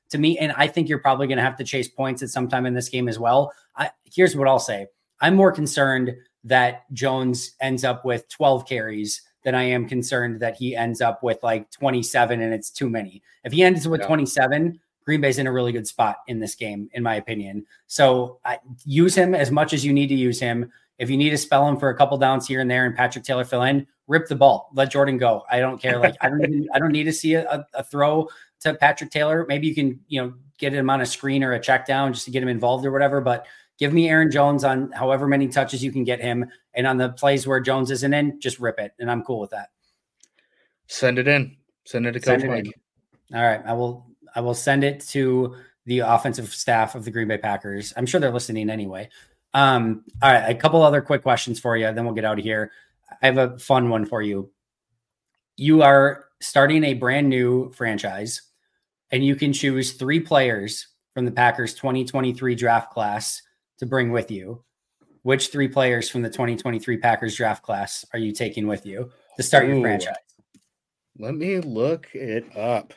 to me. And I think you're probably going to have to chase points at some time in this game as well. Here's what I'll say. I'm more concerned that Jones ends up with 12 carries than I am concerned that he ends up with like 27 and it's too many. If he ends with 27, Green Bay's in a really good spot in this game, in my opinion. So use him as much as you need to use him. If you need to spell him for a couple downs here and there and Patrick Taylor fill in, rip the ball, let Jordan go. I don't care. Like I don't need to see a throw to Patrick Taylor. Maybe you can, get him on a screen or a check down just to get him involved or whatever, but give me Aaron Jones on however many touches you can get him. And on the plays where Jones isn't in, just rip it. And I'm cool with that. Send it in. Send it to Coach Mike. All right. I will send it to the offensive staff of the Green Bay Packers. I'm sure they're listening anyway. All right. A couple other quick questions for you. Then we'll get out of here. I have a fun one for you. You are starting a brand new franchise and you can choose 3 players from the Packers 2023 draft class to bring with you. Which 3 players from the 2023 Packers draft class are you taking with you to start your franchise? Let me look it up.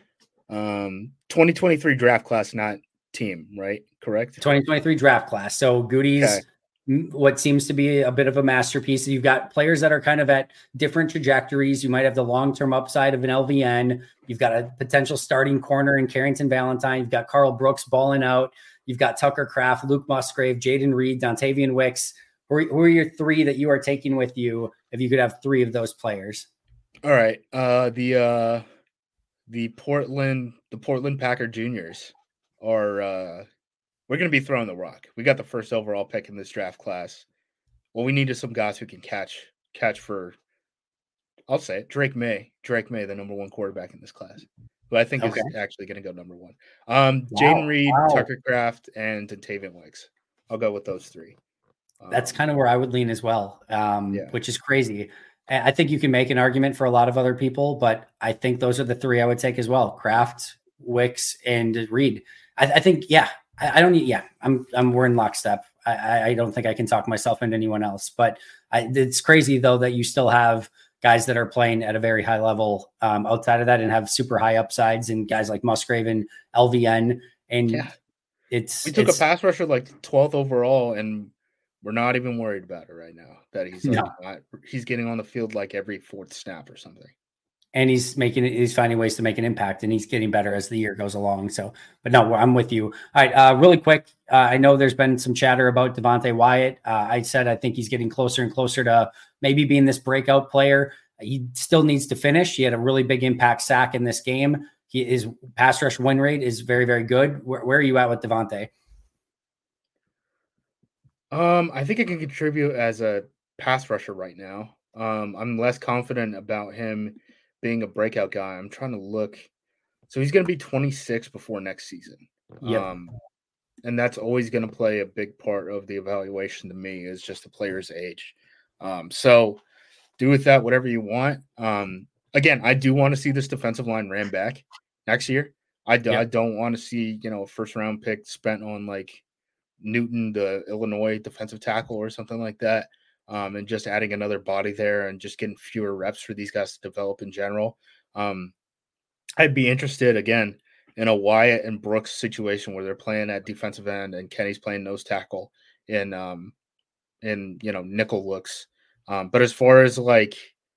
2023 draft class, not team, right? Correct? 2023 draft class. So Goody's what seems to be a bit of a masterpiece. You've got players that are kind of at different trajectories. You might have the long-term upside of an LVN. You've got a potential starting corner in Carrington Valentine. You've got Carl Brooks balling out. You've got Tucker Kraft, Luke Musgrave, Jaden Reed, Dontavian Wicks. Who are your 3 that you are taking with you if you could have 3 of those players? All right. The Portland Packer Juniors are we're going to be throwing the rock. We got the first overall pick in this draft class. Well, we needed some guys who can catch for, I'll say it, Drake May, the number 1 quarterback in this class, who I think is actually going to go number 1. Jaden Reed, Tucker Kraft, and Dontavian Wicks. I'll go with those 3. That's kind of where I would lean as well, which is crazy. I think you can make an argument for a lot of other people, but I think those are the 3 I would take as well. Kraft, Wicks, and Reed. I think, I don't need, we're in lockstep. I don't think I can talk myself into anyone else, but it's crazy though, that you still have guys that are playing at a very high level outside of that and have super high upsides, and guys like Musgrave and LVN. And we took a pass rusher like 12th overall, and we're not even worried about it right now that he's getting on the field like every 4th snap or something. And he's finding ways to make an impact, and he's getting better as the year goes along. So, but no, I'm with you. All right. Really quick. I know there's been some chatter about Devonte Wyatt. I said, I think he's getting closer and closer to maybe being this breakout player. He still needs to finish. He had a really big impact sack in this game. His pass rush win rate is very, very good. Where are you at with Devonte? I think it can contribute as a pass rusher right now. I'm less confident about him being a breakout guy. I'm trying to look. So he's going to be 26 before next season. Yep. And that's always going to play a big part of the evaluation to me, is just the player's age. So do with that whatever you want. Again, I do want to see this defensive line ran back next year. I don't want to see, a first round pick spent on like Newton, the Illinois defensive tackle or something like that. And just adding another body there and just getting fewer reps for these guys to develop in general. I'd be interested again in a Wyatt and Brooks situation where they're playing at defensive end and Kenny's playing nose tackle in nickel looks. But as far as like,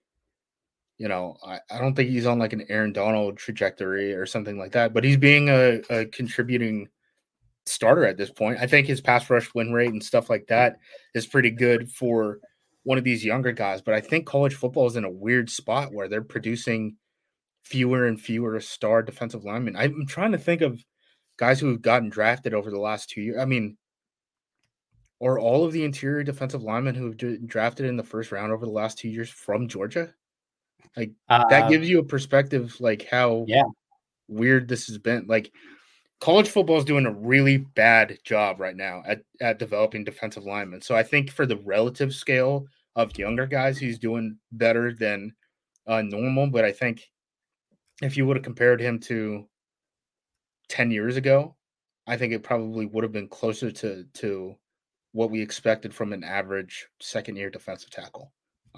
I don't think he's on like an Aaron Donald trajectory or something like that, but he's being a contributing starter at this point. I think his pass rush win rate and stuff like that is pretty good for one of these younger guys, but I think college football is in a weird spot where they're producing fewer and fewer star defensive linemen. I'm trying to think of guys who have gotten drafted over the last 2 years. I mean, are all of the interior defensive linemen who have drafted in the first round over the last 2 years from Georgia? Like that gives you a perspective, like how weird this has been. Like, college football is doing a really bad job right now at developing defensive linemen. So I think for the relative scale of younger guys, he's doing better than normal. But I think if you would have compared him to 10 years ago, I think it probably would have been closer to what we expected from an average second-year defensive tackle.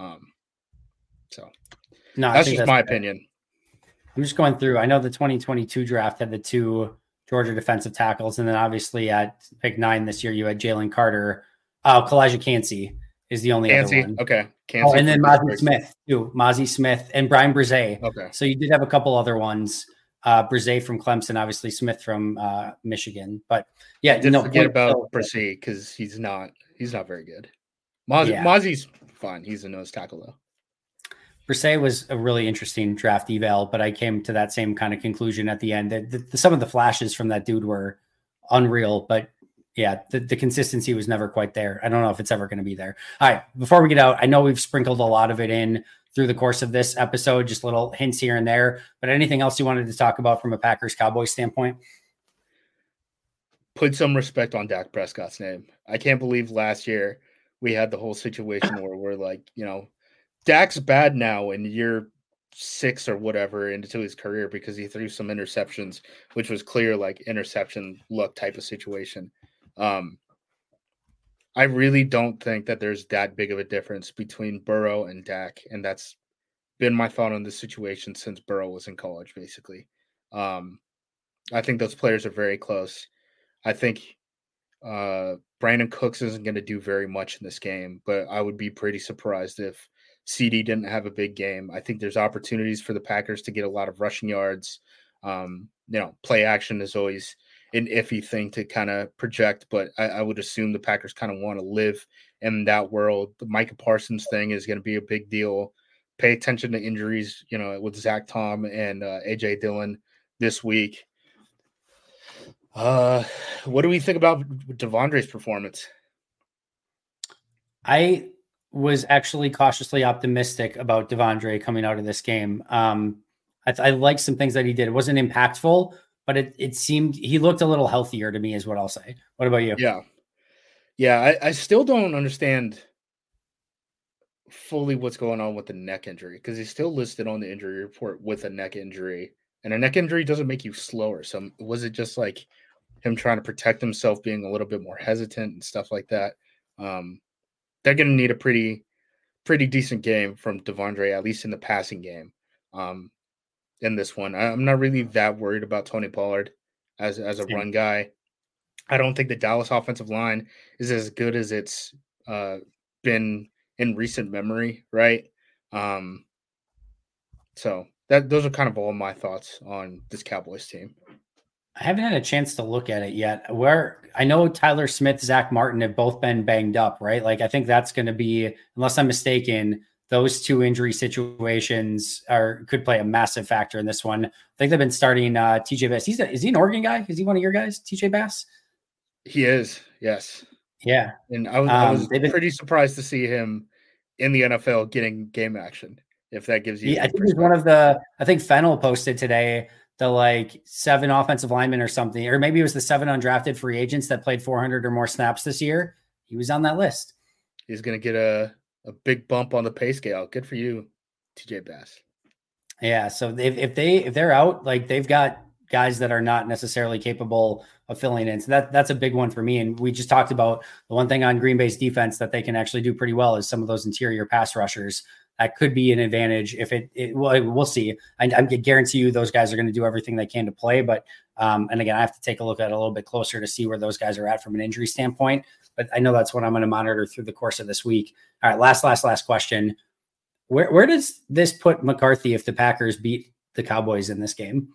So that's just my opinion. I'm just going through. I know the 2022 draft had the 2 Georgia defensive tackles. And then obviously at pick 9 this year, you had Jalen Carter. Oh, Kalijah Cansey is the only other one. Okay. Oh, Cansey and then from Mozzie Pittsburgh. Smith too. Mozzie Smith and Brian Brzee. Okay. So you did have a couple other ones. Brzee from Clemson, obviously Smith from Michigan. But yeah, Didn't forget about Brzee because he's not very good. Mozzie's fine. He's a nose tackle though. Brzee was a really interesting draft eval, but I came to that same kind of conclusion at the end. Some of the flashes from that dude were unreal, but yeah, the consistency was never quite there. I don't know if it's ever going to be there. All right, before we get out, I know we've sprinkled a lot of it in through the course of this episode, just little hints here and there, but anything else you wanted to talk about from a Packers-Cowboys standpoint? Put some respect on Dak Prescott's name. I can't believe last year we had the whole situation where we're like, Dak's bad now in year 6 or whatever into his career because he threw some interceptions, which was clear like interception luck type of situation. I really don't think that there's that big of a difference between Burrow and Dak, and that's been my thought on this situation since Burrow was in college, basically. I think those players are very close. I think Brandon Cooks isn't going to do very much in this game, but I would be pretty surprised if CD didn't have a big game. I think there's opportunities for the Packers to get a lot of rushing yards. Play action is always an iffy thing to kind of project, but I would assume the Packers kind of want to live in that world. The Micah Parsons thing is going to be a big deal. Pay attention to injuries, with Zach Tom and AJ Dillon this week. What do we think about Devondre's performance? I was actually cautiously optimistic about Devondre coming out of this game. I like some things that he did. It wasn't impactful, but it seemed he looked a little healthier to me is what I'll say. What about you? Yeah. I still don't understand fully what's going on with the neck injury because he's still listed on the injury report with a neck injury, and a neck injury doesn't make you slower. So was it just like him trying to protect himself, being a little bit more hesitant and stuff like that? They're going to need a pretty decent game from Devondre, at least in the passing game. In this one, I'm not really that worried about Tony Pollard as a run guy. I don't think the Dallas offensive line is as good as it's been in recent memory, right? So those are kind of all my thoughts on this Cowboys team. I haven't had a chance to look at it yet. Where I know Tyler Smith, Zach Martin have both been banged up, right? Like I think that's going to be, unless I'm mistaken, those two injury situations could play a massive factor in this one. I think they've been starting TJ Bass. Is he an Oregon guy? Is he one of your guys, TJ Bass? He is, yes. Yeah. And I was pretty surprised to see him in the NFL getting game action, if that gives you. I think he's one of I think Fennel posted today the 7 offensive linemen or something, or maybe it was the 7 undrafted free agents that played 400 or more snaps this year. He was on that list. He's going to get a big bump on the pay scale. Good for you, TJ Bass. Yeah. So if they're out, they've got guys that are not necessarily capable of filling in. So that's a big one for me. And we just talked about the one thing on Green Bay's defense that they can actually do pretty well is some of those interior pass rushers. That could be an advantage if we'll see. I guarantee you those guys are going to do everything they can to play. But, and again, I have to take a look at it a little bit closer to see where those guys are at from an injury standpoint. But I know that's what I'm going to monitor through the course of this week. All right, last question. Where does this put McCarthy if the Packers beat the Cowboys in this game?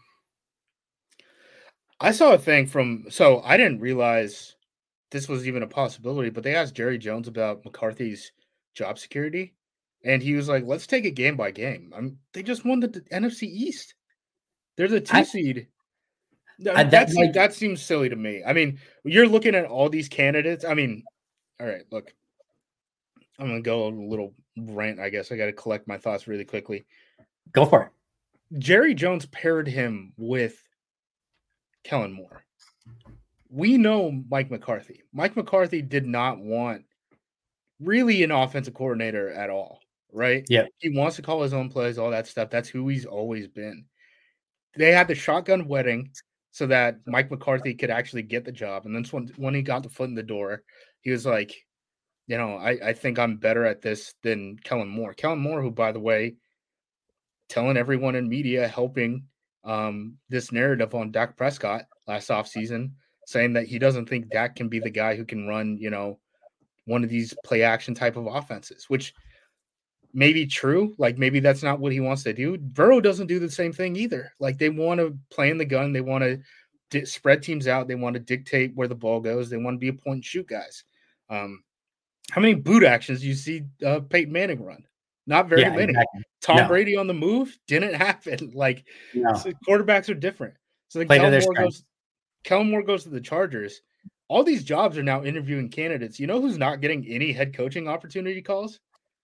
I saw a thing so I didn't realize this was even a possibility, but they asked Jerry Jones about McCarthy's job security. And he was like, let's take it game by game. They just won the NFC East. They're the 2 seed. That seems silly to me. I mean, you're looking at all these candidates. I mean, all right, look, I'm going to go a little rant, I guess. I got to collect my thoughts really quickly. Go for it. Jerry Jones paired him with Kellen Moore. We know Mike McCarthy. Mike McCarthy did not want really an offensive coordinator at all. Right? Yeah. He wants to call his own plays, all that stuff. That's who he's always been. They had the shotgun wedding so that Mike McCarthy could actually get the job. And then when he got the foot in the door, he was like, I think I'm better at this than Kellen Moore. Kellen Moore, who, by the way, telling everyone in media, helping this narrative on Dak Prescott last offseason, saying that he doesn't think Dak can be the guy who can run, one of these play action type of offenses, which may be true. Like maybe that's not what he wants to do. Burrow doesn't do the same thing either. Like they want to play in the gun. They want to spread teams out. They want to dictate where the ball goes. They want to be a point and shoot guys. How many boot actions do you see Peyton Manning run? Not very many. Exactly. Tom Brady on the move didn't happen. Like so quarterbacks are different. So then Kellen Moore goes to the Chargers. All these jobs are now interviewing candidates. You know who's not getting any head coaching opportunity calls?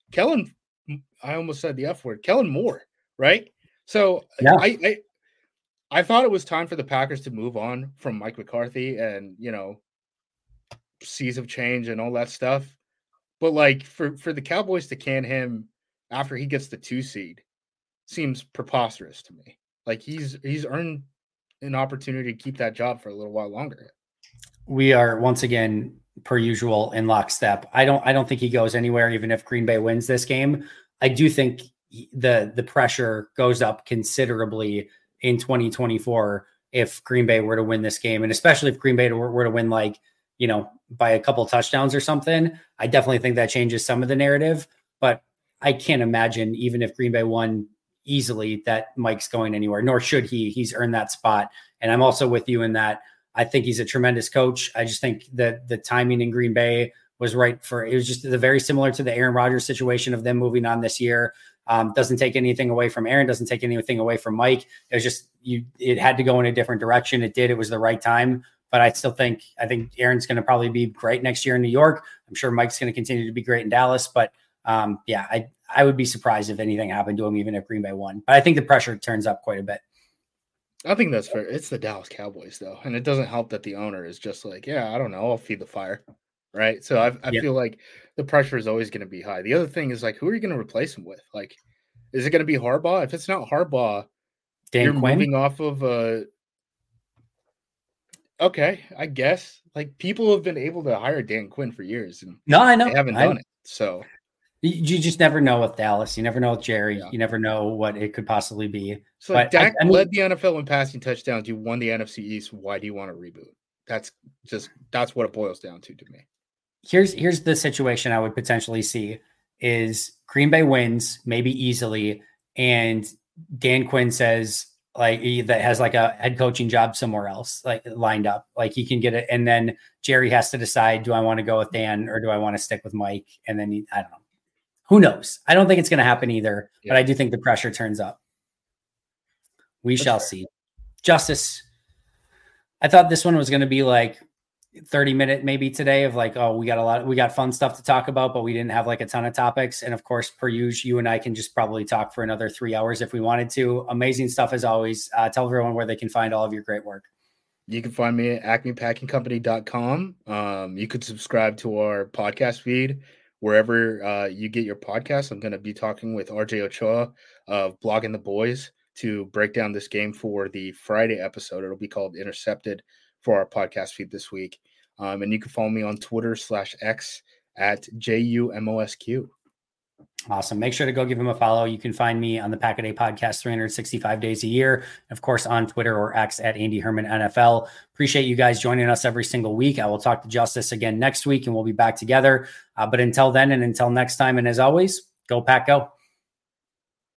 I almost said the F word. Kellen Moore, right? So I thought it was time for the Packers to move on from Mike McCarthy and seas of change and all that stuff. But like for the Cowboys to can him after he gets the 2 seed seems preposterous to me. Like he's earned an opportunity to keep that job for a little while longer. We are once again, per usual, in lockstep. I don't think he goes anywhere, even if Green Bay wins this game. I do think the pressure goes up considerably in 2024 if Green Bay were to win this game, and especially if Green Bay were to win by a couple touchdowns or something. I definitely think that changes some of the narrative, but I can't imagine, even if Green Bay won easily, that Mike's going anywhere, nor should he. He's earned that spot. And I'm also with you in that I think he's a tremendous coach. I just think that the timing in Green Bay was right it was just very similar to the Aaron Rodgers situation of them moving on this year. Doesn't take anything away from Aaron, doesn't take anything away from Mike. It was just, it had to go in a different direction. It did. It was the right time. But I think Aaron's going to probably be great next year in New York. I'm sure Mike's going to continue to be great in Dallas. But I would be surprised if anything happened to him, even if Green Bay won. But I think the pressure turns up quite a bit. I think that's fair. It's the Dallas Cowboys, though. And it doesn't help that the owner is just like, yeah, I don't know, I'll feed the fire. Right. So I feel like the pressure is always going to be high. The other thing is, like, who are you going to replace him with? Like, is it going to be Harbaugh? If it's not Harbaugh, you're moving off of okay, I guess. Like, people have been able to hire Dan Quinn for years, and I know they haven't done it. So you just never know with Dallas. You never know with Jerry. Yeah. You never know what it could possibly be. So but Dak led the NFL in passing touchdowns. You won the NFC East. Why do you want to reboot? That's what it boils down to me. Here's the situation I would potentially see is Green Bay wins maybe easily, and Dan Quinn says that has like a head coaching job somewhere else, like lined up, like he can get it. And then Jerry has to decide, do I want to go with Dan or do I want to stick with Mike? And then I don't know. Who knows? I don't think it's going to happen either, but I do think the pressure turns up. We shall see. Justice. I thought this one was going to be like 30-minute maybe today of like, oh, we got fun stuff to talk about, but we didn't have like a ton of topics. And of course, per usual, you and I can just probably talk for another 3 hours if we wanted to. Amazing stuff as always. Tell everyone where they can find all of your great work. You can find me at acmepackingcompany.com. You could subscribe to our podcast feed wherever you get your podcasts. I'm going to be talking with RJ Ochoa of Blogging the Boys to break down this game for the Friday episode. It'll be called Intercepted for our podcast feed this week. And you can follow me on Twitter/X at JUMOSQ. Awesome. Make sure to go give him a follow. You can find me on the Pack a Day podcast 365 days a year. Of course, on Twitter or X at Andy Herman NFL. Appreciate you guys joining us every single week. I will talk to Justice again next week and we'll be back together. But until then and until next time, and as always, go Pack Go.